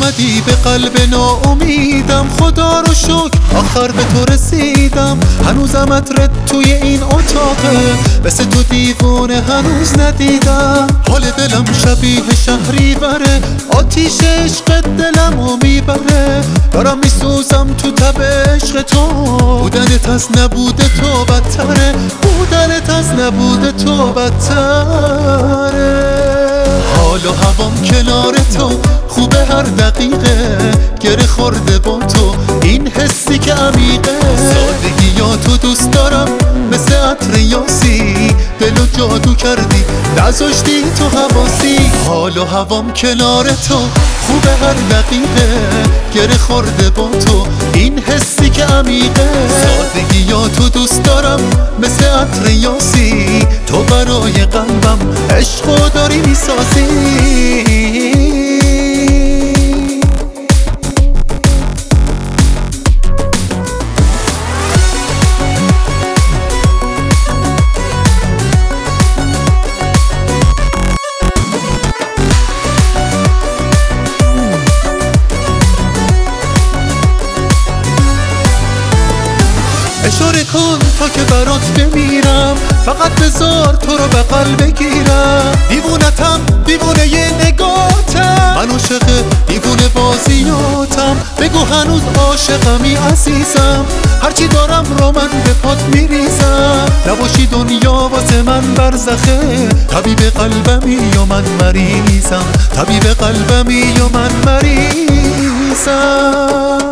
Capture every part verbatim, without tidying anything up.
اومدی به قلب ناامیدم، خدا رو شکر آخر به تو رسیدم. هنوزم عطرت توی این اتاقه، مثل تو دیوونه هنوز ندیدم. حال دلم شبیه شهری بره، آتیش عشق دلمو میبره. دارم میسوزم تو تب عشق تو، بودنت از نبود تو بدتره، بودنت از نبود تو بدتره. حال و هوام کنار تو خوبه، هر دقیقه گره خورده با تو این حسی که عمیقه. سادگی یا تو دوست دارم مثل عطر یاسی، دلو جادو کردی نذاشتی تو حواسی. حال و هوام کنار تو خوبه، هر دقیقه گره خورده با تو این حسی که عمیقه. سادگی یا تو دوست دارم مثل عطر یاسی، تو برای قلبم عشقو داری میسازی. اشاره کن تا که برات بمیرم، فقط بذار تو رو بغل بگیرم. دیوونتم دیوونه ی نگاتم، من عاشق دیوونه بازیاتم. بگو هنوز عاشقمی عزیزم، هرچی دارم رو من به پات میریزم. نباشی دنیا واسه من برزخه، طبیب قلبمی یا من مریضم، طبیب قلبمی یا من مریضم.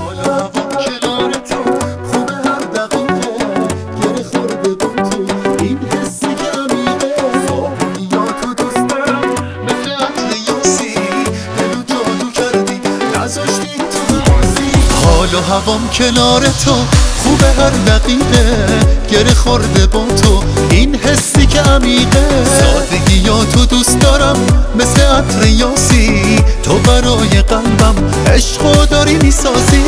حال و هوام کنار تو خوبه، هر دقیقه گره خورده با تو این حسی که عمیقه. سادگی یا تو دوست دارم مثل عطر یاسی، تو برای قلبم عشقو داری میسازی.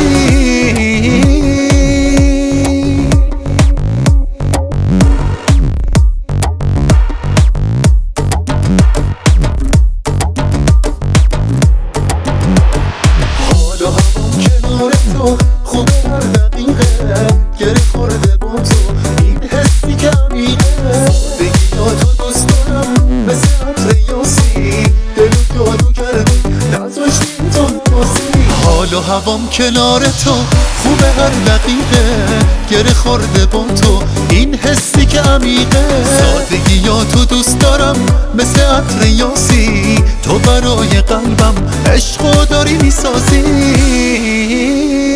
خوب هر دقیقه گره خورده با تو این حسی که عمیقه. بگی یا تو دوست دارم مثل عطر یاسی، دلو جادو کردی نذاشتی تو باسی. حال و هوام کنار تو خوبه، هر دقیقه گره خورده با تو این حسی که عمیقه. سادگی یا تو دوست دارم مثل عطر یاسی، تو برای قلبم عشقو داری میسازی.